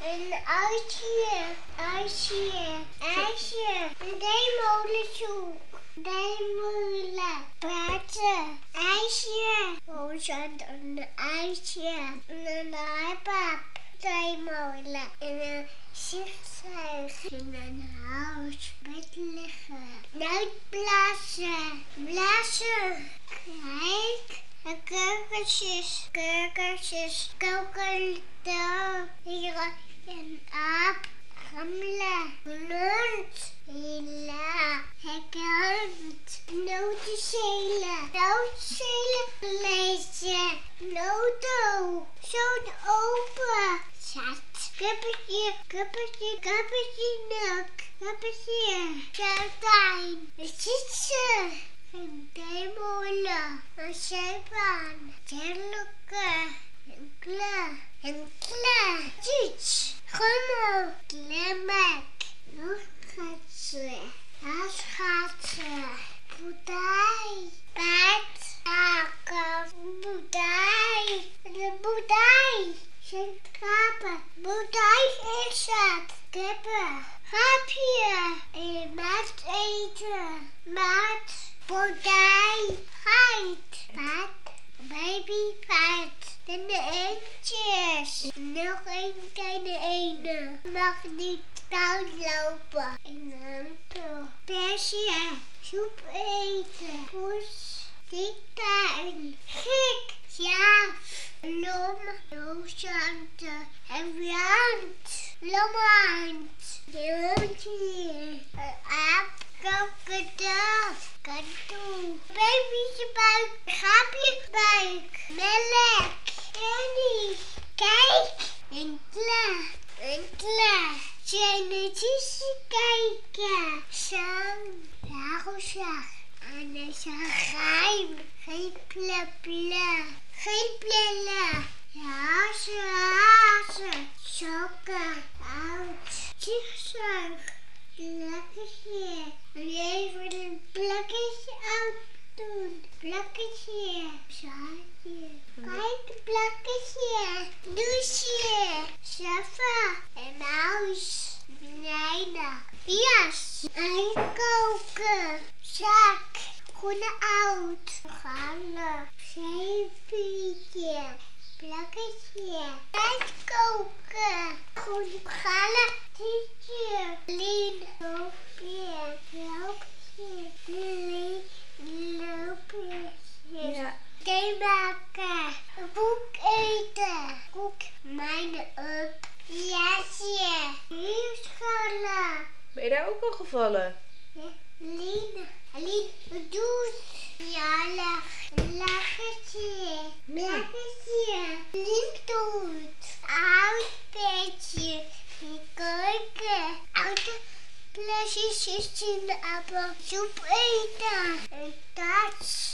Een ijsje. Een theemolensoep. Theemolen. Praten. IJsje. Roosje, een ijsje. En een ijpap. Theemolen. En een zigzag. In een huis. Bed liggen. Uitblazen. Blazen. Kijk. En kurkentjes. Koken. Hier een aap. Gammelen. Hond. Hela. Hekant. Notenschelen. Lezen. Noto. Zo'n open. Zat. Kuppetje. Nok. Kuppetje. Sartijn. Een zitse. Een theemolen. Een zeepaan. Terlukken. Een kle. Ziets. Gommel. Klemmek. Nog gatsen. Gatsen. Boedij. Paard. Aken. Boedij. De boedij. Zijn kapen. Boedij is het. Kippen. Hapje. En maat eten. Maat. Boedij. Geit. Paard. Baby paard. En de eentjes. Nog een kleine ene. Mag niet koud lopen. En dan persje. Soep eten. Poes. Titan. Gek. Sjaaf. Lom. Roosjante. En wiant. Lommand. De hondje. Een aap. Krokodil. Katoe. Baby's buik. Gaapje buik. Melk. Kenny. Kijk. Een kla. Zinnetjes kijken. Zang. Ragelslag. En een geheim. Geen plepple. Geen plelle. Hazen. Sokken. Oud. Zigzag. Plakketje. Even een plakketje uit doen. Plakketje. Zaadje. Kijk, plakketje. Douche. Sofa. En muis. Benijden. Jas. Koken. Zak. Groene oud. Gallen. Zeepietje. Plakketje. Koken. Groene gallen. Tietje. Lien. Loopje. Loopje. Ja. Thee maken. Koek eten. Koek. Mijne up. Jasje. Huurschallen. Ben je daar ook al gevallen? Lien, douche. Ja, lachertje. Lien doet. Oud petje. Keuken. Oude plasjes in de appel. Soep eten. Een tas.